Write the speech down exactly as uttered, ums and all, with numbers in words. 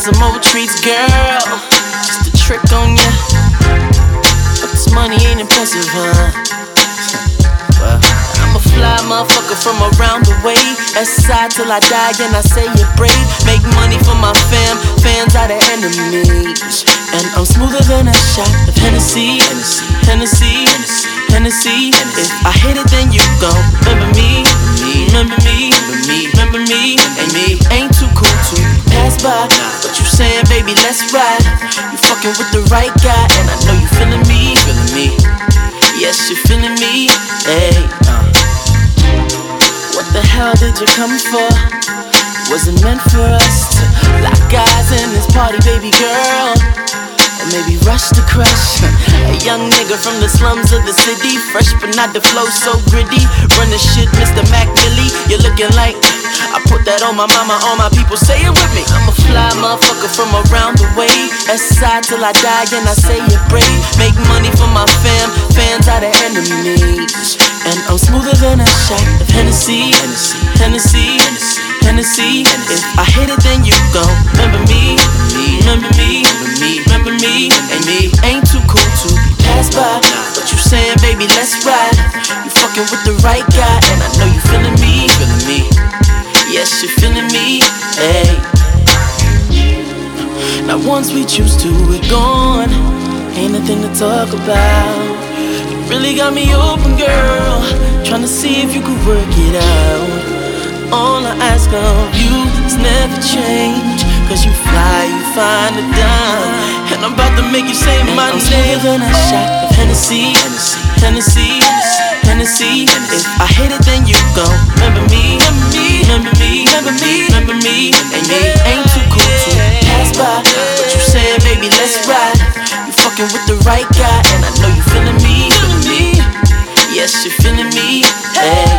some old treats, girl. Just a trick on ya. But this money ain't impressive, huh? Well, I'm a fly motherfucker from around the way. S-side till I die and I say you're brave. Make money for my fam, fans are the enemies. And I'm smoother than a shot of Hennessy, Hennessy, Hennessy, Hennessy. If I hit it, then you gon' remember me, remember me, remember me, and me. Ain't too cool to pass by, but you saying, baby, let's ride. You fucking with the right guy, and I know you feeling me, feeling me. Yes, you're feeling me. Hey, uh. What the hell did you come for? Was it meant for us to lock eyes in this party, baby girl? Or maybe rush to crush? A young nigga from the slums of the city, fresh but not the flow, so gritty. Run the shit, Mister Mac Millie. You're looking like I put that on my mama, all my people say it with me. I'm a fly motherfucker from around the way. S-side till I die and I say you're brave. Make money for my fam, fans are the enemies. And I'm smoother than a shot of Hennessy, Hennessy, Hennessy, Hennessy. If I hit it, then you gon' remember me, remember me, remember me, and me. Ain't too cool to pass by, but you saying, baby, let's ride. You fucking with the right guy, and I know you feeling me, feeling me. Yes, you're feeling me, hey. Now once we choose to, we're gone. Ain't nothing to talk about. You really got me open, girl, tryna see if you could work it out. All I ask of you is never change, cause you fly, you find a dime. And I'm about to make you say and my I'm name. I'm than a shot of Hennessy, Hennessy, Hennessy, Hennessy. If I hit it, then you gon' remember me, remember me, remember me, remember me, and me. Ain't too cool to pass by, but you saying, baby, let's ride. You fucking with the right guy, and I know you feeling me, feeling me. Yes, you're feeling me, hey.